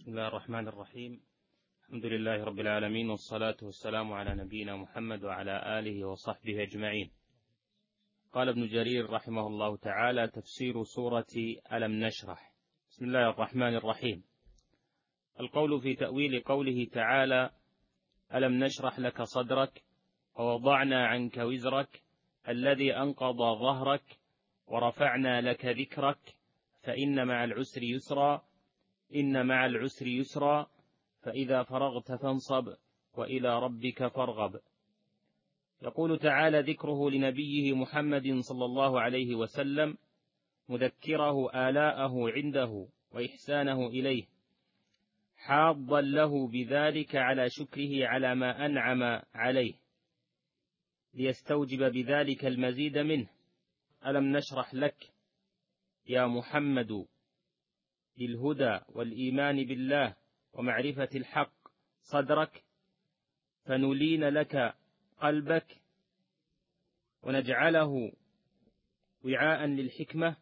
بسم الله الرحمن الرحيم. الحمد لله رب العالمين، والصلاة والسلام على نبينا محمد وعلى آله وصحبه أجمعين. قال ابن جرير رحمه الله تعالى: تفسير سورة ألم نشرح. بسم الله الرحمن الرحيم. القول في تأويل قوله تعالى: ألم نشرح لك صدرك ووضعنا عنك وزرك الذي أنقض ظهرك ورفعنا لك ذكرك فإن مع العسر يسرا إن مع العسر يسرا فإذا فرغت فانصب وإلى ربك فارغب. يقول تعالى ذكره لنبيه محمد صلى الله عليه وسلم، مذكره آلاءه عنده وإحسانه إليه، حاضا له بذلك على شكره على ما أنعم عليه، ليستوجب بذلك المزيد منه. ألم نشرح لك يا محمد للهدى والإيمان بالله ومعرفة الحق صدرك، فنلين لك قلبك ونجعله وعاء للحكمة.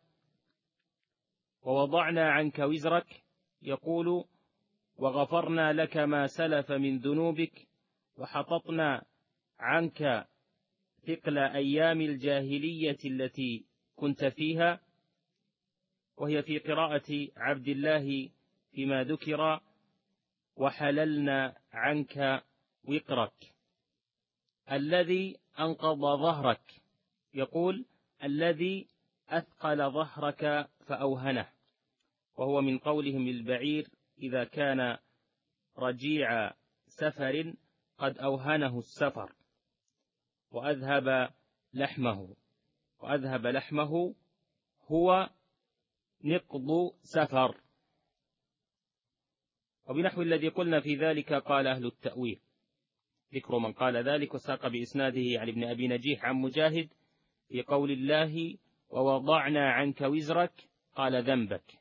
ووضعنا عنك وزرك، يقول: وغفرنا لك ما سلف من ذنوبك وحططنا عنك ثقل أيام الجاهلية التي كنت فيها. وهي في قراءة عبد الله فيما ذكر: وحللنا عنك وقرك الذي أنقض ظهرك، يقول: الذي أثقل ظهرك فأوهنه. وهو من قولهم البعير إذا كان رجيع سفر قد أوهنه السفر وأذهب لحمه هو نقض سفر. وبنحو الذي قلنا في ذلك قال أهل التأويل. ذكر من قال ذلك وساق بإسناده عن ابن أبي نجيح عن مجاهد في قول الله: ووضعنا عنك وزرك، قال ذنبك.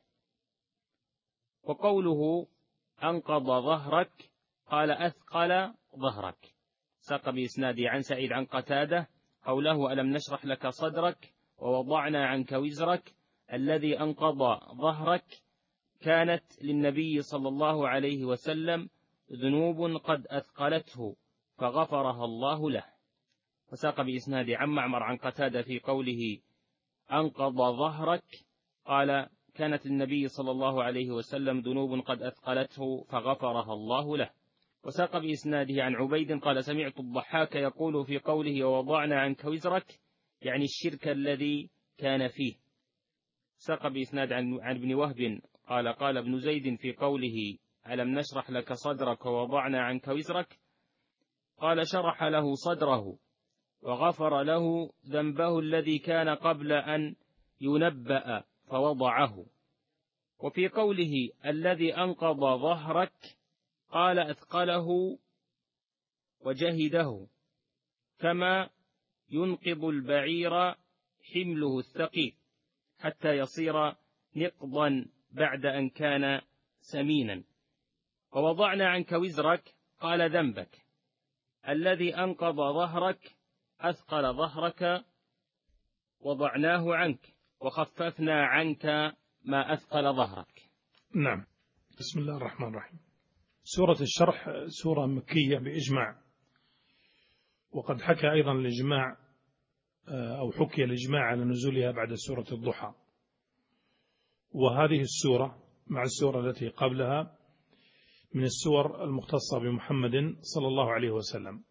وقوله أنقض ظهرك قال أثقل ظهرك، ساق بإسناده عن سعيد عن قتادة قوله: ألم نشرح لك صدرك ووضعنا عنك وزرك الذي أنقض ظهرك، كانت للنبي صلى الله عليه وسلم ذنوب قد أثقلته فغفرها الله له. وساق بإسناد عن معمر عن قتادة في قوله أنقض ظهرك قال: كانت للنبي صلى الله عليه وسلم ذنوب قد أثقلته فغفرها الله له. وساق بإسناده عن عبيد قال: سمعت الضحاك يقول في قوله ووضعنا عنك وزرك، يعني الشرك الذي كان فيه. ساق بإسناد عن ابن وهب قال ابن زيد في قوله ألم نشرح لك صدرك ووضعنا عنك وزرك، قال: شرح له صدره وغفر له ذنبه الذي كان قبل أن ينبأ فوضعه. وفي قوله الذي أنقض ظهرك قال: أثقله وجهده، كما ينقض البعير حمله الثقيل حتى يصير نقضا بعد أن كان سمينا. ووضعنا عنك وزرك قال: ذنبك الذي أنقض ظهرك أثقل ظهرك وضعناه عنك وخففنا عنك ما أثقل ظهرك. نعم. بسم الله الرحمن الرحيم. سورة الشرح سورة مكية بإجماع، وقد حكى أيضا الإجماع أو حكي الإجماع على نزولها بعد سورة الضحى. وهذه السورة مع السورة التي قبلها من السور المختصة بمحمد صلى الله عليه وسلم.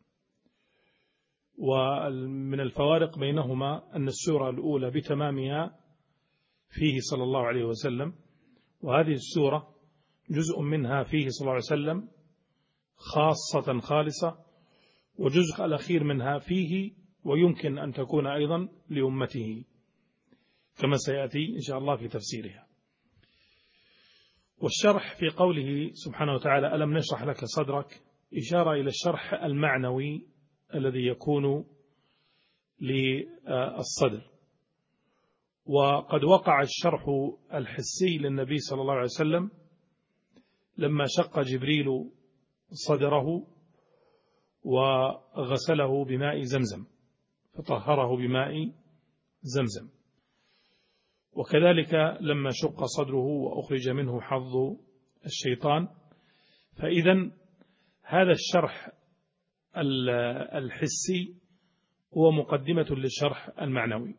ومن الفوارق بينهما أن السورة الأولى بتمامها فيه صلى الله عليه وسلم، وهذه السورة جزء منها فيه صلى الله عليه وسلم خاصة خالصة، وجزء الأخير منها فيه ويمكن أن تكون أيضا لأمته كما سيأتي إن شاء الله في تفسيرها. والشرح في قوله سبحانه وتعالى ألم نشرح لك صدرك إشارة إلى الشرح المعنوي الذي يكون للصدر. وقد وقع الشرح الحسي للنبي صلى الله عليه وسلم لما شق جبريل صدره وغسله بماء زمزم فطهره بماء زمزم. وكذلك لما شق صدره وأخرج منه حظ الشيطان فإذا هذا الشرح الحسي هو مقدمة للشرح المعنوي.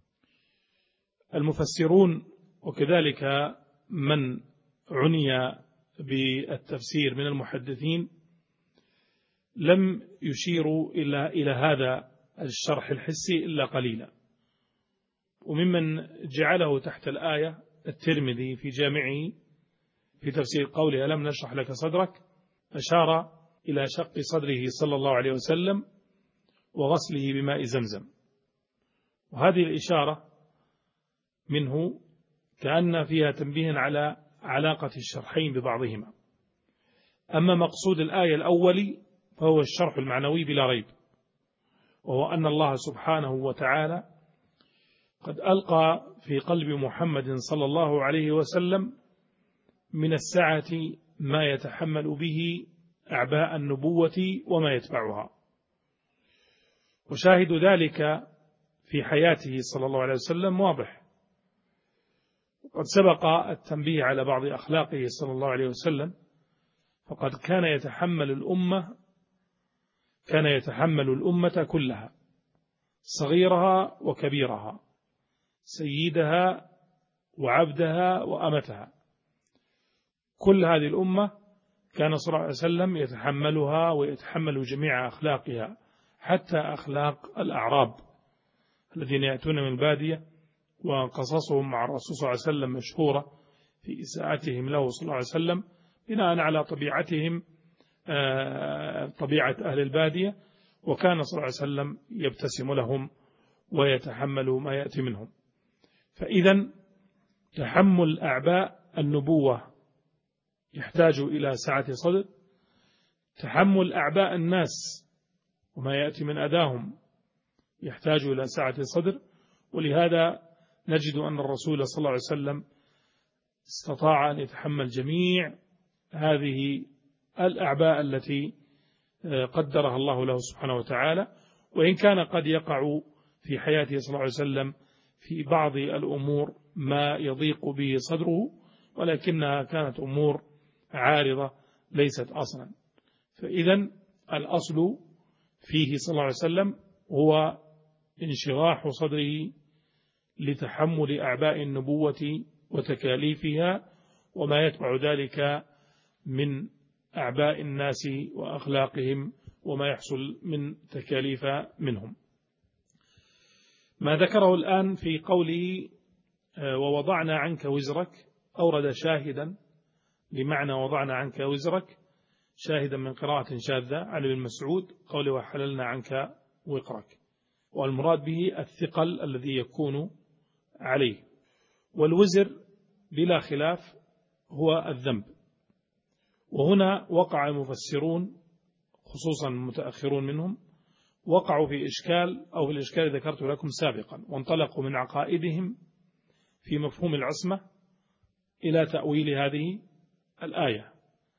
المفسرون وكذلك من عني بالتفسير من المحدثين لم يشيروا إلى هذا الشرح الحسي إلا قليلا. وممن جعله تحت الآية الترمذي في جامعه في تفسير قوله ألم نشرح لك صدرك أشار إلى شق صدره صلى الله عليه وسلم وغسله بماء زمزم. وهذه الإشارة منه كأن فيها تنبيه على علاقة الشرحين ببعضهما. أما مقصود الآية الأول فهو الشرح المعنوي بلا ريب، وهو أن الله سبحانه وتعالى قد ألقى في قلب محمد صلى الله عليه وسلم من السعة ما يتحمل به أعباء النبوة وما يتبعها. وشاهد ذلك في حياته صلى الله عليه وسلم واضح. وقد سبق التنبيه على بعض أخلاقه صلى الله عليه وسلم، فقد كان يتحمل الأمة كلها صغيرها وكبيرها، سيدها وعبدها وأمتها، كل هذه الأمة كان صلى الله عليه وسلم يتحملها ويتحمل جميع أخلاقها، حتى أخلاق الأعراب الذين يأتون من البادية، وقصصهم مع الرسول صلى الله عليه وسلم مشهورة في إساءتهم له صلى الله عليه وسلم بناء على طبيعتهم طبيعة أهل البادية، وكان صلى الله عليه وسلم يبتسم لهم ويتحمل ما يأتي منهم. فإذا تحمل أعباء النبوة يحتاج إلى سعة صدر، تحمل أعباء الناس وما يأتي من أذاهم يحتاج إلى سعة صدر. ولهذا نجد أن الرسول صلى الله عليه وسلم استطاع أن يتحمل جميع هذه الأعباء التي قدرها الله له سبحانه وتعالى، وإن كان قد يقع في حياته صلى الله عليه وسلم في بعض الأمور ما يضيق به صدره، ولكنها كانت أمور عارضة ليست أصلا. فإذا الأصل فيه صلى الله عليه وسلم هو انشراح صدره لتحمل أعباء النبوة وتكاليفها وما يتبع ذلك من أعباء الناس وأخلاقهم وما يحصل من تكاليف منهم. ما ذكره الآن في قوله ووضعنا عنك وزرك أورد شاهدا بمعنى وضعنا عنك وزرك، شاهدا من قراءة شاذة عن ابن مسعود قوله وحللنا عنك وقرك، والمراد به الثقل الذي يكون عليه. والوزر بلا خلاف هو الذنب. وهنا وقع المفسرون خصوصا المتأخرون منهم وقعوا في إشكال أو في الإشكال ذكرته لكم سابقا، وانطلقوا من عقائدهم في مفهوم العصمة إلى تأويل هذه الآية.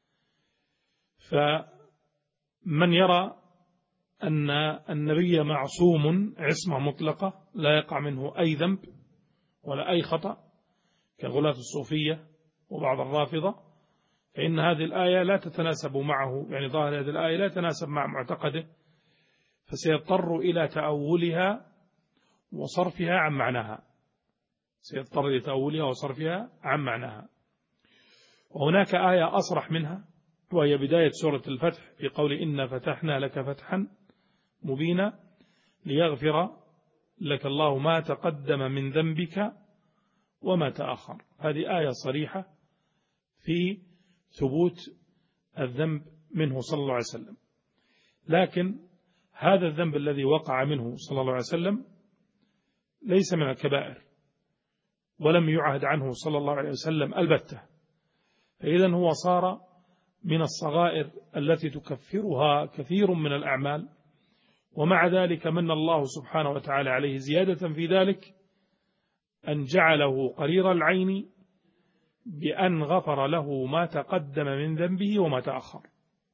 فمن يرى أن النبي معصوم عصمة مطلقة لا يقع منه أي ذنب ولا أي خطأ كغلاة الصوفية وبعض الرافضة، فإن هذه الآية لا تتناسب معه، يعني ظاهر هذه الآية لا تتناسب مع معتقده، فسيضطر إلى تأولها وصرفها عن معناها، سيضطر إلى تأولها وصرفها عن معناها. وهناك آية أصرح منها وهي بداية سورة الفتح في قول إنا فتحنا لك فتحا مبينا ليغفر لك الله ما تقدم من ذنبك وما تأخر. هذه آية صريحة في ثبوت الذنب منه صلى الله عليه وسلم. لكن هذا الذنب الذي وقع منه صلى الله عليه وسلم ليس من الكبائر ولم يعهد عنه صلى الله عليه وسلم البتة، فإذا هو صار من الصغائر التي تكفرها كثير من الأعمال، ومع ذلك من الله سبحانه وتعالى عليه زيادة في ذلك أن جعله قرير العين بأن غفر له ما تقدم من ذنبه وما تأخر.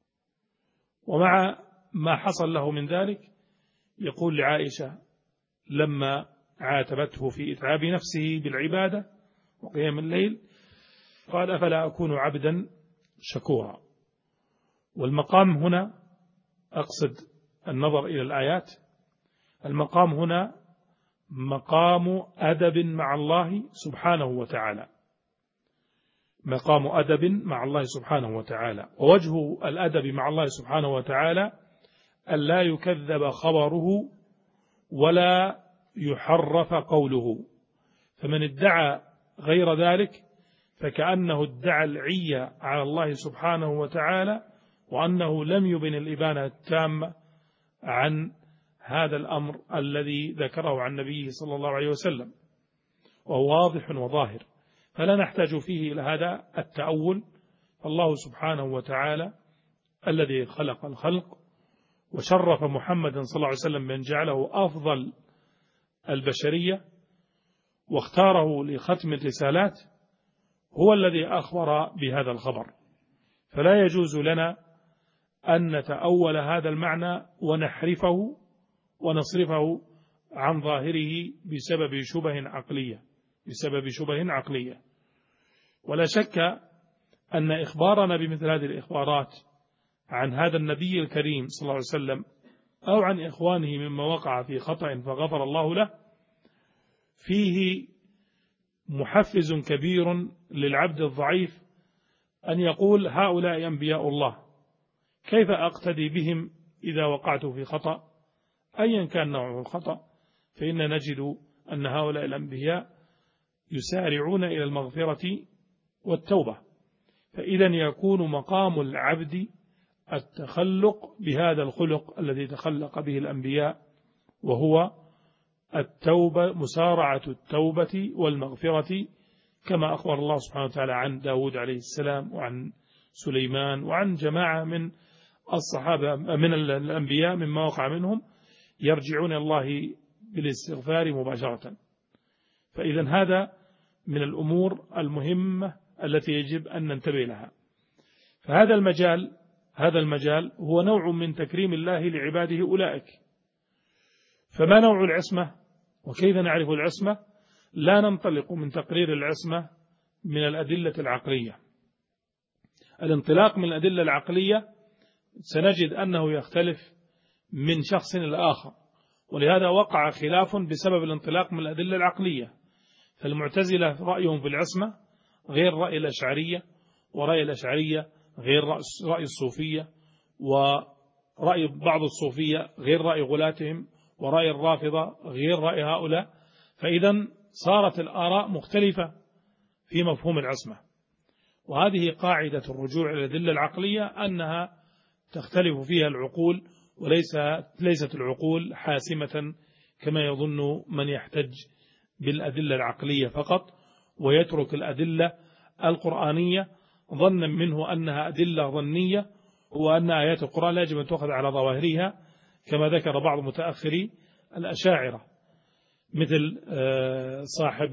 ومع ما حصل له من ذلك يقول لعائشة لما عاتبته في إتعاب نفسه بالعبادة وقيام الليل قال أفلا أكون عبدا شكورا. والمقام هنا أقصد النظر إلى الآيات، المقام هنا مقام أدب مع الله سبحانه وتعالى، مقام أدب مع الله سبحانه وتعالى. ووجه الأدب مع الله سبحانه وتعالى ألا يكذب خبره ولا يحرف قوله، فمن ادعى غير ذلك فكأنه ادعى العية على الله سبحانه وتعالى، وأنه لم يبن الإبانة التامة عن هذا الأمر الذي ذكره عن نبيه صلى الله عليه وسلم، وهو واضح وظاهر، فلا نحتاج فيه إلى هذا التأول. الله سبحانه وتعالى الذي خلق الخلق وشرف محمدا صلى الله عليه وسلم بأن جعله أفضل البشرية واختاره لختم الرسالات، هو الذي أخبر بهذا الخبر، فلا يجوز لنا أن نتأول هذا المعنى ونحرفه ونصرفه عن ظاهره بسبب شبه عقلية. ولا شك أن إخبارنا بمثل هذه الإخبارات عن هذا النبي الكريم صلى الله عليه وسلم أو عن إخوانه مما وقع في خطأ فغفر الله له فيه محفز كبير للعبد الضعيف أن يقول هؤلاء أنبياء الله، كيف أقتدي بهم إذا وقعت في خطأ أيا كان نوعه الخطأ؟ فإن نجد أن هؤلاء الأنبياء يسارعون إلى المغفرة والتوبة. فإذا يكون مقام العبد التخلق بهذا الخلق الذي تخلق به الأنبياء، وهو التوبة، مسارعة التوبة والمغفرة، كما أخبر الله سبحانه وتعالى عن داود عليه السلام وعن سليمان وعن جماعة من الصحابة من الأنبياء مما وقع منهم يرجعون الله بالاستغفار مباشرة. فإذا هذا من الأمور المهمة التي يجب أن ننتبه لها. فهذا المجال هو نوع من تكريم الله لعباده أولئك. فما نوع العصمة وكيف نعرف العصمة؟ لا ننطلق من تقرير العصمة من الأدلة العقلية. الانطلاق من الأدلة العقلية سنجد أنه يختلف من شخص إلى آخر، ولهذا وقع خلاف بسبب الانطلاق من الأدلة العقلية. فالمعتزلة رأيهم في العصمة غير رأي الأشعرية، ورأي الأشعرية غير رأي الصوفية، ورأي بعض الصوفية غير رأي غلاتهم، ورأي الرافضة غير رأي هؤلاء. فإذا صارت الآراء مختلفة في مفهوم العصمة، وهذه قاعدة الرجوع إلى الأدلة العقلية أنها تختلف فيها العقول، وليست العقول حاسمة كما يظن من يحتج بالأدلة العقلية فقط ويترك الأدلة القرآنية ظنا منه أنها أدلة ظنية، وأن آيات القرآن لا يجب أن تؤخذ على ظواهرها كما ذكر بعض متأخري الأشاعرة مثل صاحب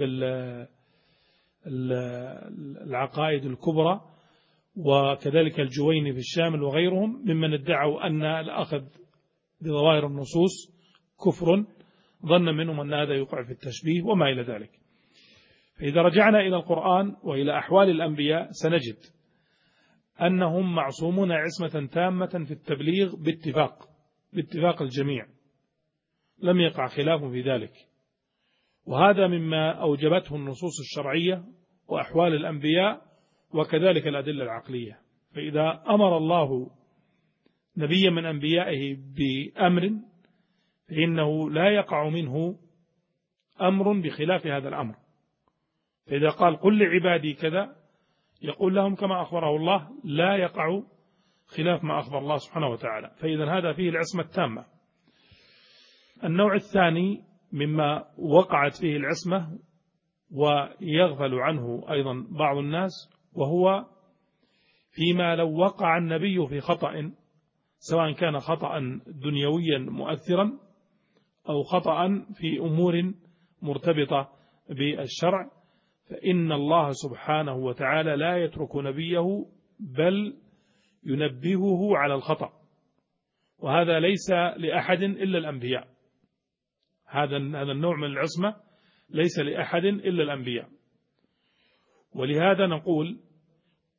العقائد الكبرى، وكذلك الجويني في الشامل وغيرهم ممن ادعوا أن الأخذ بظواهر النصوص كفر، ظن منهم أن هذا يقع في التشبيه وما إلى ذلك. فإذا رجعنا إلى القرآن وإلى أحوال الأنبياء سنجد أنهم معصومون عصمة تامة في التبليغ باتفاق الجميع، لم يقع خلاف في ذلك، وهذا مما أوجبته النصوص الشرعية وأحوال الأنبياء وكذلك الأدلة العقلية. فإذا أمر الله نبيا من أنبيائه بأمر فإنه لا يقع منه أمر بخلاف هذا الأمر. فإذا قال قل لعبادي كذا يقول لهم كما أخبره الله، لا يقع خلاف ما أخبر الله سبحانه وتعالى. فإذا هذا فيه العصمة التامة. النوع الثاني مما وقعت فيه العصمة ويغفل عنه أيضا بعض الناس، وهو فيما لو وقع النبي في خطأ، سواء كان خطأ دنيويا مؤثرا أو خطأ في أمور مرتبطة بالشرع، فإن الله سبحانه وتعالى لا يترك نبيه بل ينبهه على الخطأ، وهذا ليس لأحد إلا الأنبياء. هذا النوع من العصمة ليس لأحد إلا الأنبياء. ولهذا نقول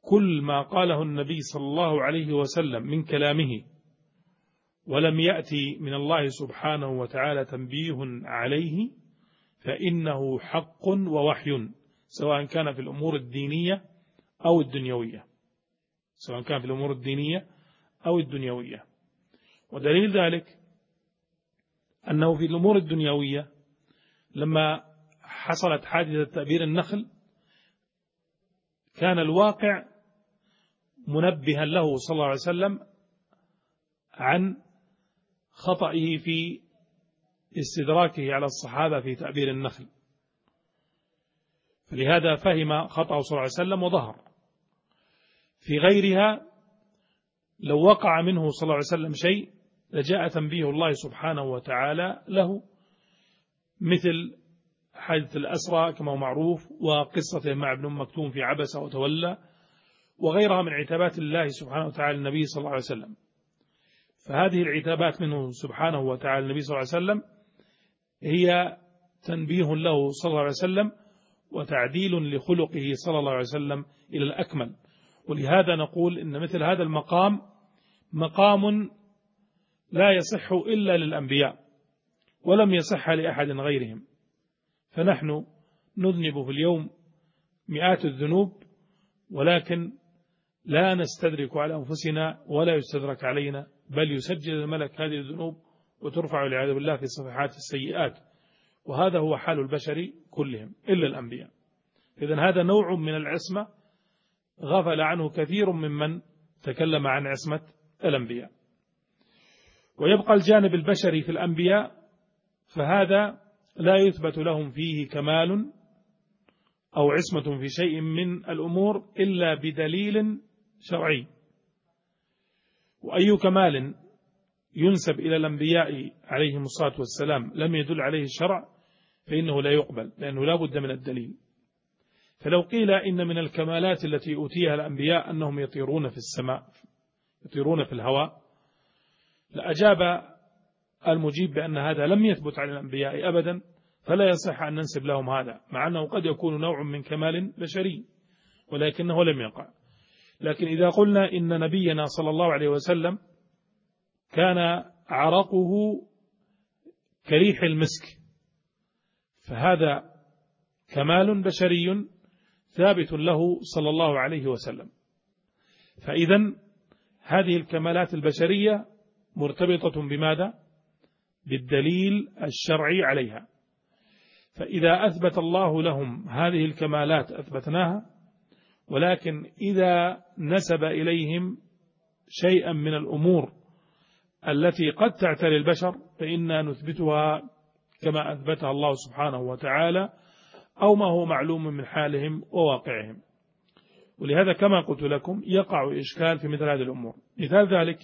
كل ما قاله النبي صلى الله عليه وسلم من كلامه ولم يأتي من الله سبحانه وتعالى تنبيه عليه فإنه حق ووحي، سواء كان في الأمور الدينية أو الدنيوية، سواء كان في الأمور الدينية أو الدنيوية. ودليل ذلك أنه في الأمور الدنيوية لما حصلت حادثة تأبير النخل كان الواقع منبها له صلى الله عليه وسلم عن خطئه في استدراكه على الصحابة في تأبير النخل، فلهذا فهم خطأه صلى الله عليه وسلم وظهر. في غيرها لو وقع منه صلى الله عليه وسلم شيء لجاء تنبيه الله سبحانه وتعالى له، مثل حادث الأسرى كما هو معروف، وقصته مع ابن مكتوم في عبس وتولى، وغيرها من عتابات الله سبحانه وتعالى النبي صلى الله عليه وسلم. فهذه العتابات منه سبحانه وتعالى النبي صلى الله عليه وسلم هي تنبيه له صلى الله عليه وسلم وتعديل لخلقه صلى الله عليه وسلم إلى الأكمل. ولهذا نقول إن مثل هذا المقام مقام لا يصح إلا للأنبياء ولم يصح لأحد غيرهم، فنحن نذنب في اليوم مئات الذنوب ولكن لا نستدرك على أنفسنا ولا يستدرك علينا، بل يسجل الملك هذه الذنوب وترفع والعياذ بالله في صفحات السيئات، وهذا هو حال البشر كلهم إلا الأنبياء. إذن هذا نوع من العصمة غفل عنه كثير ممن تكلم عن عصمة الأنبياء. ويبقى الجانب البشري في الأنبياء، فهذا لا يثبت لهم فيه كمال أو عصمة في شيء من الأمور إلا بدليل شرعي. وأي كمال ينسب إلى الأنبياء عليهم الصلاة والسلام لم يدل عليه الشرع فإنه لا يقبل، لأنه لا بد من الدليل. فلو قيل إن من الكمالات التي أوتيها الأنبياء أنهم يطيرون في السماء، يطيرون في الهواء، لأجاب المجيب بأن هذا لم يثبت على الأنبياء أبدا، فلا يصح أن ننسب لهم هذا، مع أنه قد يكون نوع من كمال بشري ولكنه لم يقع. لكن إذا قلنا إن نبينا صلى الله عليه وسلم كان عرقه كريح المسك، فهذا كمال بشري ثابت له صلى الله عليه وسلم. فإذن هذه الكمالات البشرية مرتبطة بماذا؟ بالدليل الشرعي عليها. فإذا أثبت الله لهم هذه الكمالات أثبتناها، ولكن إذا نسب إليهم شيئا من الأمور التي قد تعتري البشر فإنا نثبتها كما أثبتها الله سبحانه وتعالى أو ما هو معلوم من حالهم وواقعهم. ولهذا كما قلت لكم يقع إشكال في مثل هذه الأمور. مثال ذلك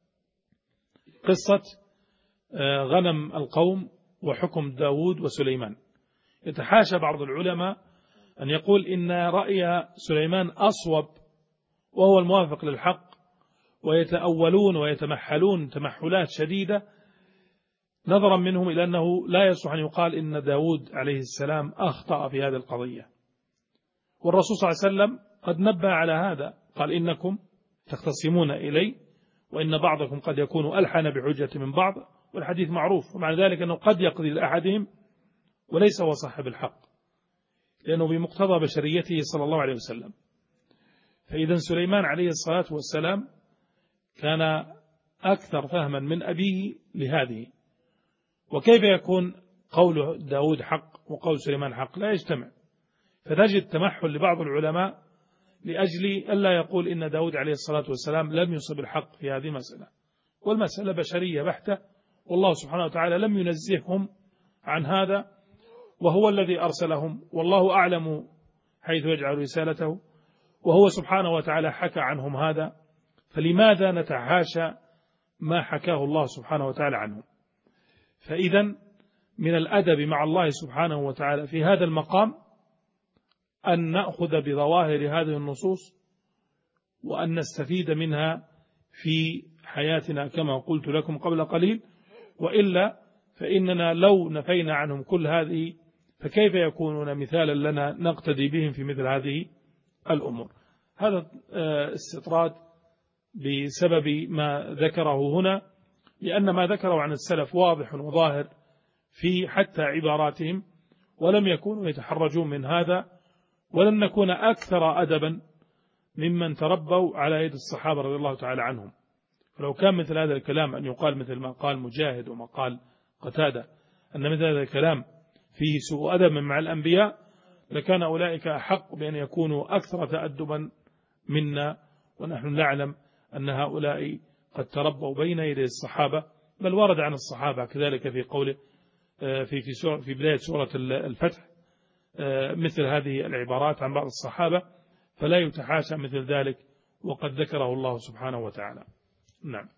قصة غنم القوم وحكم داود وسليمان. يتحاشى بعض العلماء أن يقول إن رأي سليمان أصوب وهو الموافق للحق، ويتأولون ويتمحلون تمحلات شديدة نظرا منهم إلى أنه لا يصح أن يقال إن داود عليه السلام أخطأ في هذه القضية. والرسول صلى الله عليه وسلم قد نبه على هذا، قال إنكم تختصمون إلي وإن بعضكم قد يكون ألحن بحجة من بعض، والحديث معروف، ومع ذلك أنه قد يقضي لأحدهم وليس هو صاحب الحق، لأنه بمقتضى بشريته صلى الله عليه وسلم. فإذا سليمان عليه الصلاة والسلام كان أكثر فهما من أبيه لهذه. وكيف يكون قول داود حق وقول سليمان حق؟ لا يجتمع. فتجد تمحل لبعض العلماء لأجل ألا يقول إن داود عليه الصلاة والسلام لم يصب الحق في هذه المسألة، والمسألة بشرية بحتة، والله سبحانه وتعالى لم ينزههم عن هذا، وهو الذي أرسلهم، والله أعلم حيث يجعل رسالته، وهو سبحانه وتعالى حكى عنهم هذا، فلماذا نتحاشى ما حكاه الله سبحانه وتعالى عنهم؟ فإذا من الأدب مع الله سبحانه وتعالى في هذا المقام أن نأخذ بظواهر هذه النصوص وأن نستفيد منها في حياتنا كما قلت لكم قبل قليل، وإلا فإننا لو نفينا عنهم كل هذه فكيف يكونون مثالا لنا نقتدي بهم في مثل هذه الأمور؟ هذا استطراد بسبب ما ذكره هنا، لأن ما ذكره عن السلف واضح وظاهر في حتى عباراتهم، ولم يكونوا يتحرجون من هذا، ولن نكون أكثر أدبا ممن تربوا على يد الصحابة رضي الله تعالى عنهم. فلو كان مثل هذا الكلام أن يقال مثل ما قال مجاهد وما قال قتادة، أن مثل هذا الكلام فيه سوء أدب مع الأنبياء، لكان أولئك أحق بأن يكونوا أكثر تأدبا منا، ونحن نعلم أن هؤلاء قد تربوا بين يدي الصحابة، بل ورد عن الصحابة كذلك في قوله في بداية سورة الفتح مثل هذه العبارات عن بعض الصحابة، فلا يتحاشى مثل ذلك، وقد ذكره الله سبحانه وتعالى. نعم.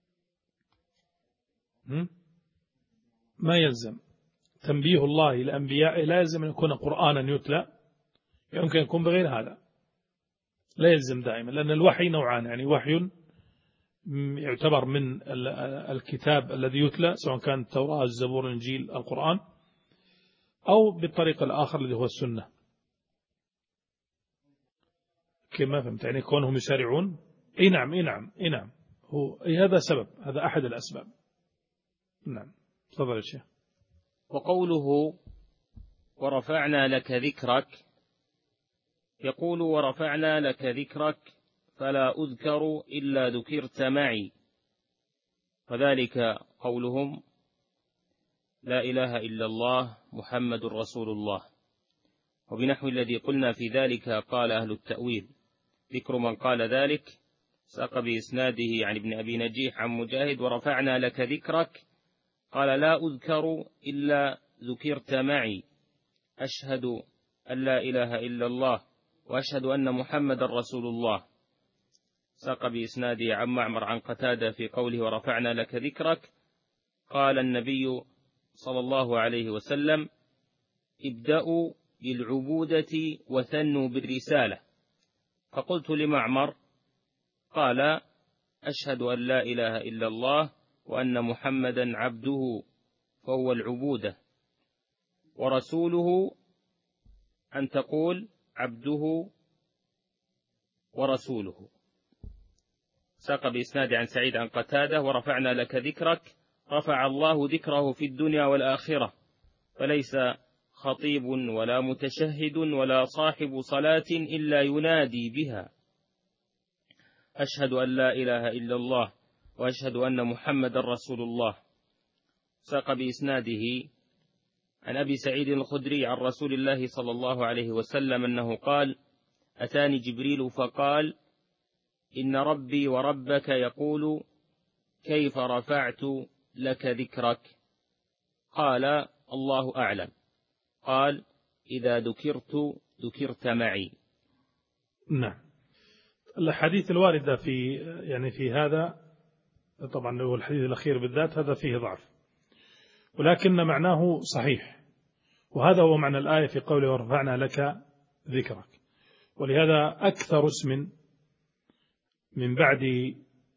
ما يلزم تنبيه الله للأنبياء، لا يلزم أن يكون قرآنا يتلى، يمكن يكون بغير هذا، لا يلزم دائما، لأن الوحي نوعان، يعني وحي يعتبر من الكتاب الذي يتلى سواء كان التوراة الزبور الإنجيل القرآن، أو بالطريق الآخر الذي هو السنة. كما فهمت يعني كونهم يسارعون. اي نعم هذا سبب، هذا أحد الأسباب. نعم تفضل يا شيخ. وقوله ورفعنا لك ذكرك، يقول ورفعنا لك ذكرك فلا أذكر إلا ذكرت معي، وذلك قولهم لا إله إلا الله محمد رسول الله. وبنحو الذي قلنا في ذلك قال أهل التأويل. ذكر من قال ذلك ساق بإسناده عن ابن أبي نجيح عن مجاهد ورفعنا لك ذكرك، قال لا أذكر إلا ذكرت معي، أشهد أن لا إله إلا الله وأشهد أن محمد رسول الله. ساق بإسناده عن معمر عن قتادة في قوله ورفعنا لك ذكرك، قال النبي صلى الله عليه وسلم ابدأوا بالعبودة وثنوا بالرسالة. فقلت لمعمر قال أشهد أن لا إله إلا الله وأن محمدا عبده، فهو العبودة، ورسوله أن تقول عبده ورسوله. ساق بإسناد عن سعيد عن قتادة ورفعنا لك ذكرك، رفع الله ذكره في الدنيا والآخرة، فليس خطيب ولا متشهد ولا صاحب صلاة إلا ينادي بها أشهد أن لا إله إلا الله وأشهد أن محمد رسول الله. ساق بإسناده عن أبي سعيد الخدري عن رسول الله صلى الله عليه وسلم أنه قال أتاني جبريل فقال إن ربي وربك يقول كيف رفعت لك ذكرك؟ قال الله أعلم. قال إذا ذكرت معي. نعم. الحديث الواردة في هذا طبعا هو الحديث الأخير بالذات هذا فيه ضعف، ولكن معناه صحيح، وهذا هو معنى الآية في قوله ورفعنا لك ذكرك. ولهذا أكثر اسم من بعد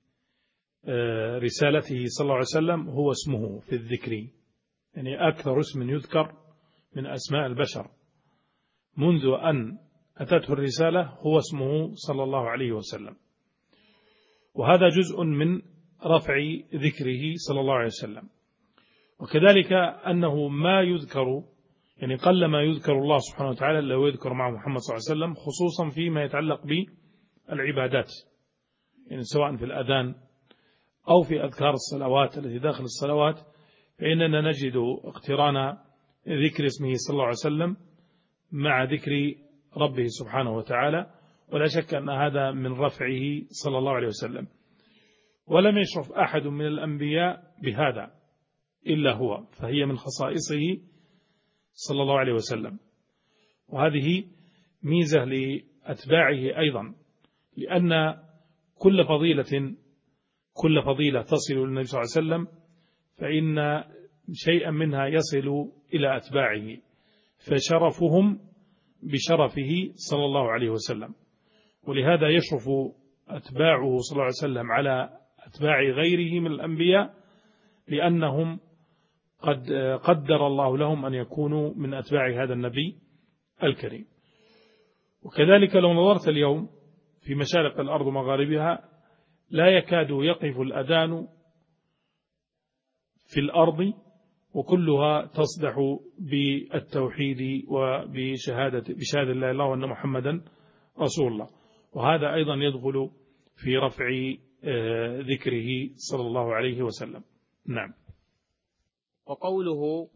رسالته صلى الله عليه وسلم هو اسمه في الذكر، يعني أكثر اسم يذكر من أسماء البشر منذ أن أتته الرسالة هو اسمه صلى الله عليه وسلم، وهذا جزء من رفع ذكره صلى الله عليه وسلم. وكذلك أنه ما يذكر، يعني قل ما يذكر الله سبحانه وتعالى إلا ويذكر مع محمد صلى الله عليه وسلم، خصوصا فيما يتعلق بالعبادات، يعني سواء في الأذان أو في أذكار الصلوات التي داخل الصلوات، فإننا نجد اقتران ذكر اسمه صلى الله عليه وسلم مع ذكر ربه سبحانه وتعالى، ولا شك أن هذا من رفعه صلى الله عليه وسلم. ولم يشرف أحد من الأنبياء بهذا إلا هو، فهي من خصائصه صلى الله عليه وسلم، وهذه ميزة لأتباعه أيضا، لأن كل فضيلة تصل للنبي صلى الله عليه وسلم فإن شيئا منها يصل إلى أتباعه، فشرفهم بشرفه صلى الله عليه وسلم. ولهذا يشرف أتباعه صلى الله عليه وسلم على أتباع غيره من الأنبياء، لأنهم قد قدر الله لهم أن يكونوا من أتباع هذا النبي الكريم. وكذلك لو نظرت اليوم في مشارق الأرض ومغاربها لا يكاد يقف الأذان في الأرض وكلها تصدح بالتوحيد بشهادة لا إله إلا الله وأن محمدا رسول الله. وهذا أيضا يدخل في رفع ذكره صلى الله عليه وسلم. نعم. وقوله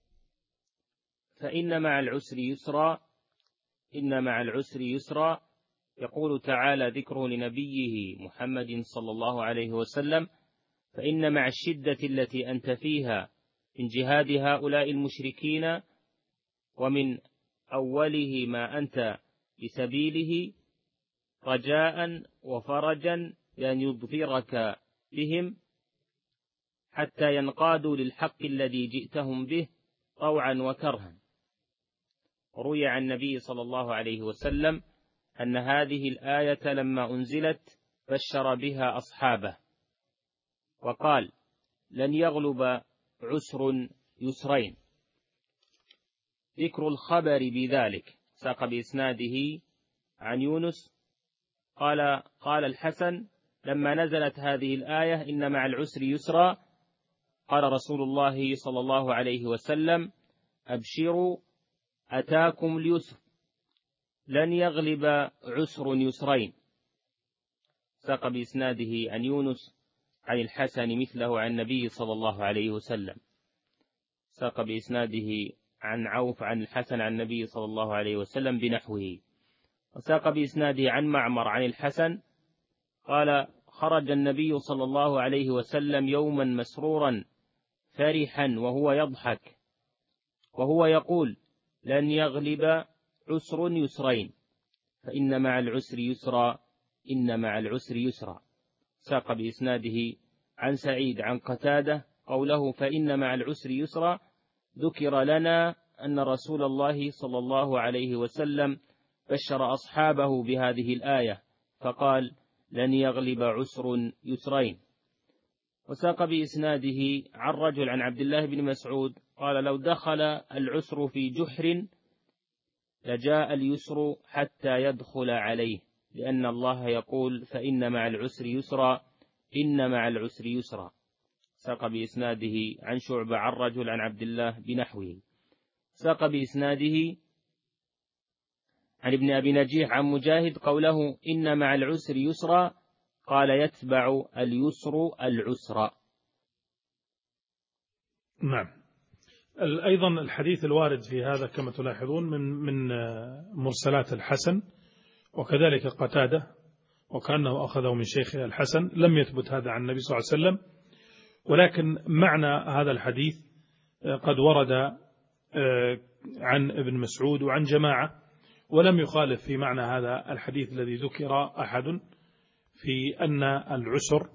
فإن مع العسر يسرا، إن مع العسر يسرا، يقول تعالى ذكره لنبيه محمد صلى الله عليه وسلم: فإن مع الشدة التي أنت فيها من جهاد هؤلاء المشركين ومن أوله ما أنت بسبيله رجاء وفرجا لأن يظفرك بهم حتى ينقادوا للحق الذي جئتهم به طوعا وكرها. روي عن النبي صلى الله عليه وسلم أن هذه الآية لما أنزلت بشر بها أصحابه وقال: لن يغلب عسر يسرين. ذكر الخبر بذلك ساق بإسناده عن يونس قال الحسن: لما نزلت هذه الآية إن مع العسر يسرا، قال رسول الله صلى الله عليه وسلم: أبشروا أتاكم اليسر، لن يغلب عسر يسرين. ساق بإسناده عن يونس عن الحسن مثله عن النبي صلى الله عليه وسلم. ساق بإسناده عن عوف عن الحسن عن النبي صلى الله عليه وسلم بنحوه. وساق بإسناده عن معمر عن الحسن قال: خرج النبي صلى الله عليه وسلم يوما مسرورا فرحا وهو يضحك وهو يقول: لن يغلب عسر يسرين، فإن مع العسر يسرا، إن مع العسر يسرا. ساق بإسناده عن سعيد عن قتادة قوله: فإن مع العسر يسرا، ذكر لنا أن رسول الله صلى الله عليه وسلم بشر أصحابه بهذه الآية فقال: لن يغلب عسر يسرين. وساق بإسناده عن رجل عن عبد الله بن مسعود قال: لو دخل العسر في جحر لجاء اليسر حتى يدخل عليه، لأن الله يقول: فإن مع العسر يسرا، إن مع العسر يسرا. ساق بإسناده عن شعبة عن رجل عن عبد الله بنحوه. ساق بإسناده عن ابن أبي نجيح عن مجاهد قوله: إن مع العسر يسرا، قال: يتبع اليسر العسر. نعم. أيضا الحديث الوارد في هذا كما تلاحظون من مرسلات الحسن وكذلك قتادة، وكأنه أخذه من شيخ الحسن، لم يثبت هذا عن النبي صلى الله عليه وسلم، ولكن معنى هذا الحديث قد ورد عن ابن مسعود وعن جماعة، ولم يخالف في معنى هذا الحديث الذي ذكر أحد في أن العسر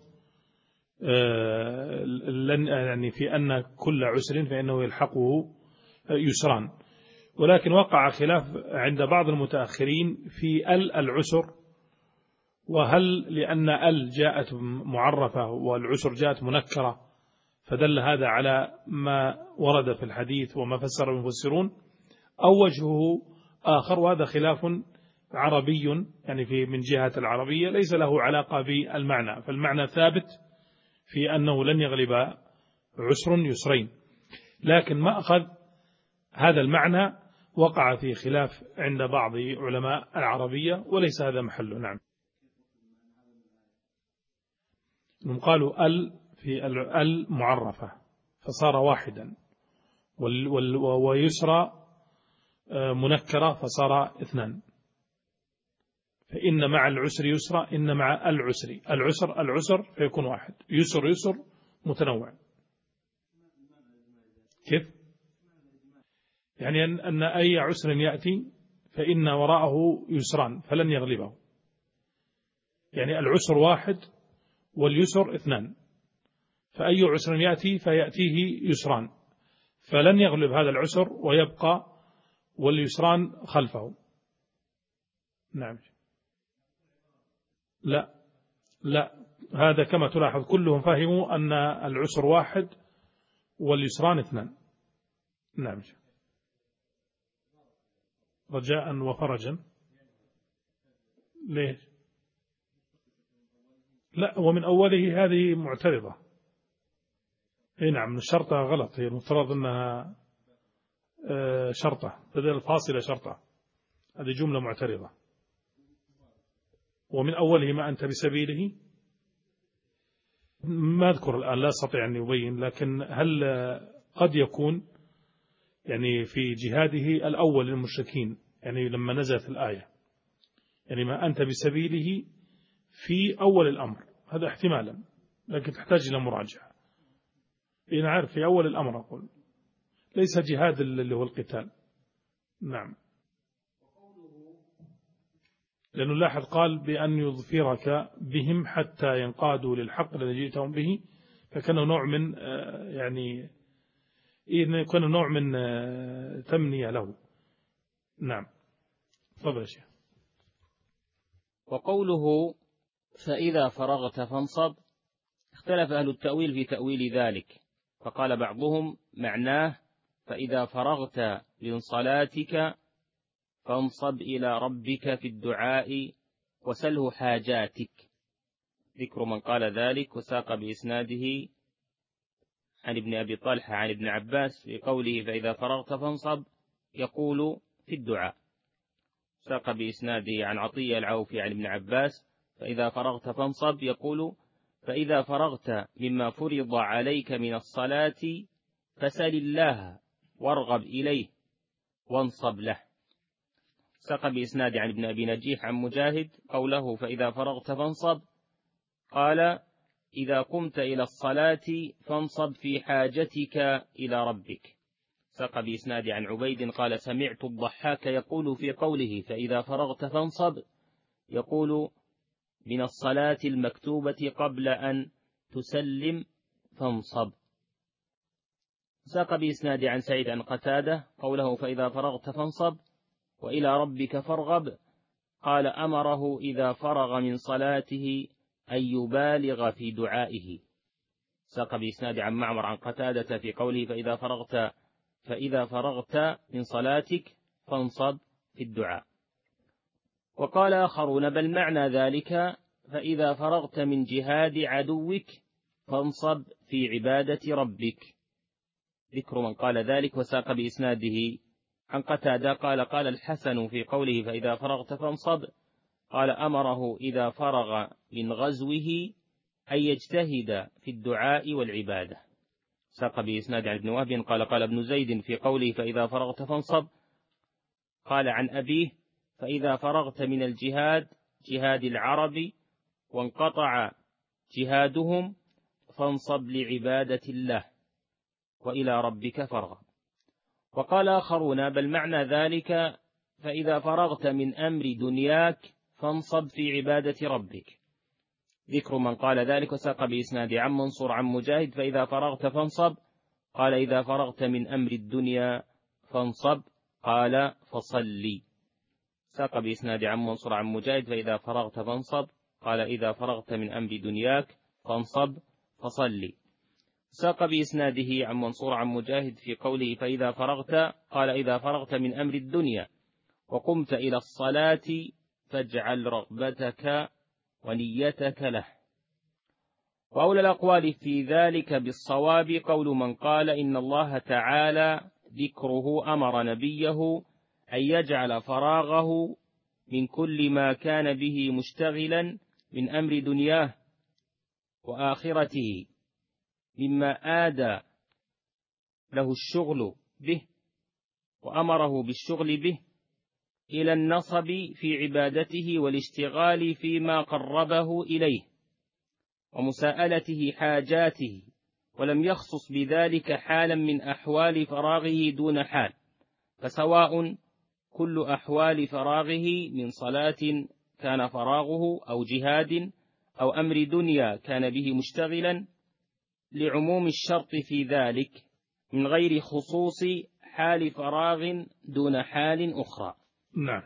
يعني في أن كل عسر فإنه يلحقه يسران. ولكن وقع خلاف عند بعض المتأخرين في العسر، وهل لأن جاءت معرفة والعسر جاءت منكرة فدل هذا على ما ورد في الحديث وما فسر المفسرون، أو وجهه آخر، وهذا خلاف عربي يعني من جهة العربية ليس له علاقة بالمعنى، فالمعنى ثابت في أنه لن يغلب عسر يسرين، لكن ما أخذ هذا المعنى وقع في خلاف عند بعض علماء العربية وليس هذا محله. نعم. قالوا في المعرفة فصار واحدا، ويسرى منكرة فصار اثنان. فإن مع العسر يسرى، إن مع العسر فيكون واحد، يسر متنوع. كيف؟ يعني أن أي عسر يأتي فإن وراءه يسران فلن يغلبه، يعني العسر واحد واليسر اثنان، فأي عسر يأتي فيأتيه يسران فلن يغلب هذا العسر ويبقى واليسران خلفه. نعم. لا هذا كما تلاحظ كلهم فهموا أن العسر واحد واليسران اثنان. نعم. رجاء وفرجا. ليش؟ لا، ومن أوله هذه معترضة. اي نعم، الشرطة غلط، هي المفترض أنها شرطة بدل الفاصلة شرطة، هذه جملة معترضة. ومن أوله ما أنت بسبيله، ما أذكر الآن، لا أستطيع أن يبين، لكن هل قد يكون يعني في جهاده الأول للمشركين، يعني لما نزلت الآية، يعني ما أنت بسبيله في أول الأمر، هذا احتمالا، لكن تحتاج إلى مراجعة. أنا عارف في أول الأمر أقول، ليس جهاد اللي هو القتال. نعم، لأنه لاحظ قال بأن يظفرك بهم حتى ينقادوا للحق الذي جئتهم به، فكانوا نوع من يعني كان نوع من تمنية له. نعم، تفضل يا شيخ. وقوله فإذا فرغت فانصب، اختلف أهل التأويل في تأويل ذلك، فقال بعضهم معناه فإذا فرغت من صلاتك فانصب إلى ربك في الدعاء وسله حاجاتك. ذكر من قال ذلك، وساق بإسناده عن ابن أبي طلحة عن ابن عباس في قوله فإذا فرغت فانصب يقول في الدعاء. ساق بإسناده عن عطية العوفي عن ابن عباس فإذا فرغت فانصب يقول فإذا فرغت مما فرض عليك من الصلاة فسل الله وارغب إليه وانصب له. ساق بإسناد عن ابن أبي نجيح عن مجاهد قوله فإذا فرغت فانصب، قال إذا قمت إلى الصلاة فانصب في حاجتك إلى ربك. ساق بإسناد عن عبيد قال سمعت الضحاك يقول في قوله فإذا فرغت فانصب يقول من الصلاة المكتوبة قبل أن تسلم فانصب. ساق بإسناد عن سعيد عن قتادة قوله فإذا فرغت فانصب وإلى ربك فارغب، قال أمره إذا فرغ من صلاته أن يبالغ في دعائه. ساق بإسناد عن معمر عن قتادة في قوله فإذا فرغت من صلاتك فانصب في الدعاء. وقال آخرون بل معنى ذلك فإذا فرغت من جهاد عدوك فانصب في عبادة ربك. ذكر من قال ذلك، وساق بإسناده عن قتادة قال الحسن في قوله فإذا فرغت فانصب، قال أمره إذا فرغ من غزوه أن يجتهد في الدعاء والعبادة. ساق بإسناد عن ابن وهب قال ابن زيد في قوله فإذا فرغت فانصب، قال عن أبيه فإذا فرغت من الجهاد جهاد العرب وانقطع جهادهم فانصب لعبادة الله وإلى ربك فارغب. وقال آخرون بل معنى ذلك فإذا فرغت من أمر دنياك فانصب في عبادة ربك. ذكر من قال ذلك، وساق بإسناد عن منصور عن مجاهد فإذا فرغت فانصب، قال إذا فرغت من أمر الدنيا فانصب، قال فصلي. ساق بإسناد عن منصور عن مجاهد فإذا فرغت فانصب، قال إذا فرغت من أمر دنياك فانصب فصلي. ساق بإسناده عن منصور عن مجاهد في قوله فإذا فرغت، قال إذا فرغت من أمر الدنيا وقمت إلى الصلاة فاجعل رغبتك ونيتك له. وأولى الأقوال في ذلك بالصواب قول من قال إن الله تعالى ذكره أمر نبيه أن يجعل فراغه من كل ما كان به مشتغلا من أمر دنياه وآخرته مما آدى له الشغل به، وأمره بالشغل به إلى النصب في عبادته والاشتغال فيما قربه إليه ومساءلته حاجاته، ولم يخصص بذلك حالا من أحوال فراغه دون حال، فسواء كل أحوال فراغه من صلاة كان فراغه أو جهاد أو أمر دنيا كان به مشتغلا، لعموم الشرط في ذلك من غير خصوص حال فراغ دون حال أخرى. نعم.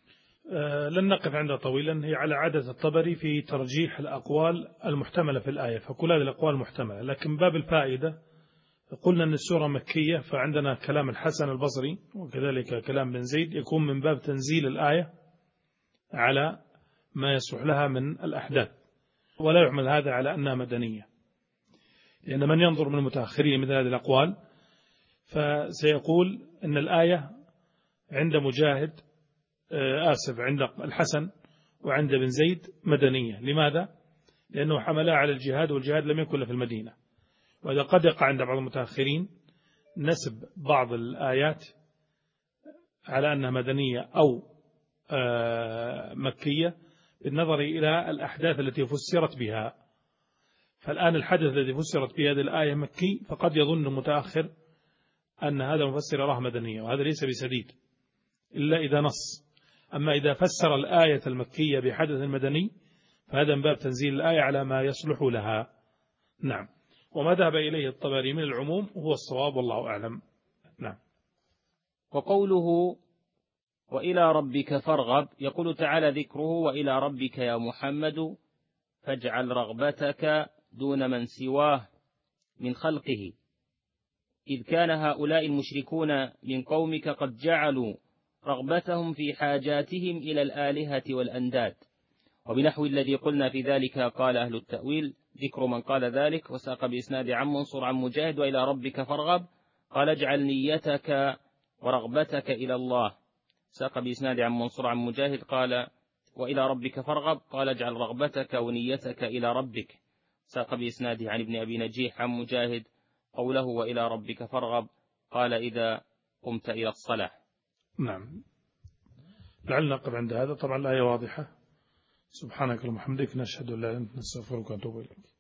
لن نقف عندها طويلا، هي على عادة الطبري في ترجيح الأقوال المحتملة في الآية، فكل هذه الأقوال محتملة، لكن باب الفائدة قلنا أن السورة مكية، فعندنا كلام الحسن البصري وكذلك كلام بن زيد يكون من باب تنزيل الآية على ما يصلح لها من الأحداث، ولا يحمل هذا على أنها مدنية، لأن من ينظر من المتأخرين مثل هذه الأقوال فسيقول أن الآية عند مجاهد عند الحسن وعند بن زيد مدنية. لماذا؟ لأنه حملها على الجهاد، والجهاد لم يكن في المدينة. وإذا قد يقع عند بعض المتأخرين نسب بعض الآيات على أنها مدنية أو مكية بالنظر إلى الأحداث التي فسرت بها. فالآن الحدث الذي فسرت بهذه الآية مكي، فقد يظن المتأخر أن هذا المفسر يراه مدنية، وهذا ليس بسديد إلا إذا نص. أما إذا فسر الآية المكية بحدث مدني فهذا من باب تنزيل الآية على ما يصلح لها. نعم. وما ذهب إليه الطبري من العموم هو الصواب، والله أعلم. نعم. وقوله وإلى ربك فارغب، يقول تعالى ذكره وإلى ربك يا محمد فاجعل رغبتك دون من سواه من خلقه، إذ كان هؤلاء المشركون من قومك قد جعلوا رغبتهم في حاجاتهم إلى الآلهة والأنداد. وبنحو الذي قلنا في ذلك قال أهل التأويل ذكر من قال ذلك، وساق بإسناد عن منصور عن مجاهد وإلى ربك فارغب، قال اجعل نيتك ورغبتك إلى الله. ساق بإسناد عن منصور عن مجاهد قال وإلى ربك فارغب، قال اجعل رغبتك ونيتك إلى ربك. ساق بإسناده عن ابن أبي نجيح عن مجاهد قوله وإلى ربك فارغب، قال إذا قمت إلى الصلاة. نعم. لعلنا نقف عند هذا. طبعا الآية واضحة. سبحانك اللهم وبحمدك، نشهد أن لا إله إلا أنت، نستغفرك ونتوب إليك.